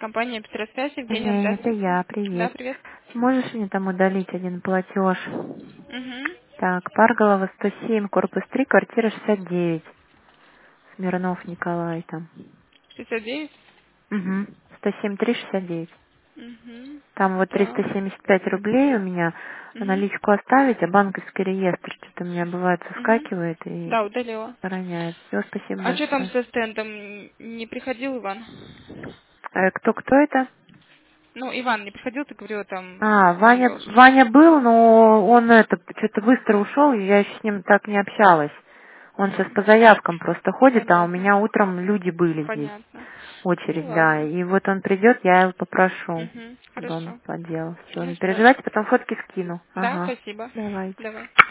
Компания Петросвязь, Евгения, Жень, это здравствуйте. я, Да, привет. привет. Можешь мне там удалить один платеж? Угу. Так, Парголова, 107, корпус 3, квартира 69. Смирнов Николай там. 69? Угу. 107, 3, 69. Угу. Там вот Так. 375 рублей у меня. Угу. Наличку оставить, а банковский реестр что-то у меня бывает Угу. соскакивает и Да, удалила. роняет. Все, спасибо А что там большое. со стендом? Не приходил Иван? Кто это? Ну, Иван не приходил, ты говорила, там А, он Ваня, должен. Ваня был, но он это что-то быстро ушел, и я еще с ним так не общалась. Он сейчас по заявкам просто ходит, а у Понятно. меня утром люди были здесь, Понятно. Ну, очередь, да. ладно. И вот он придет, я его попрошу, Угу. чтобы он Хорошо. поделал. Все, Ну не что ж. переживайте, потом фотки скину. Да, Ага, спасибо. давайте. Давай.